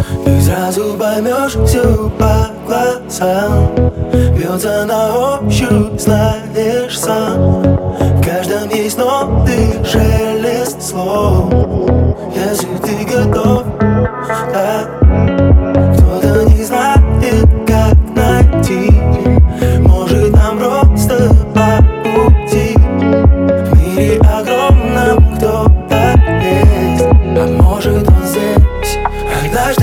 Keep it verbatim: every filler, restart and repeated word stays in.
И сразу поймешь все по глазам. Бьется на ощупь, знаешь сам. В каждом есть новый шелест слов. Если ты готов, да. Кто-то не знает, как найти. Может, нам просто по пути. В мире огромном кто-то есть, а может, он здесь. Однажды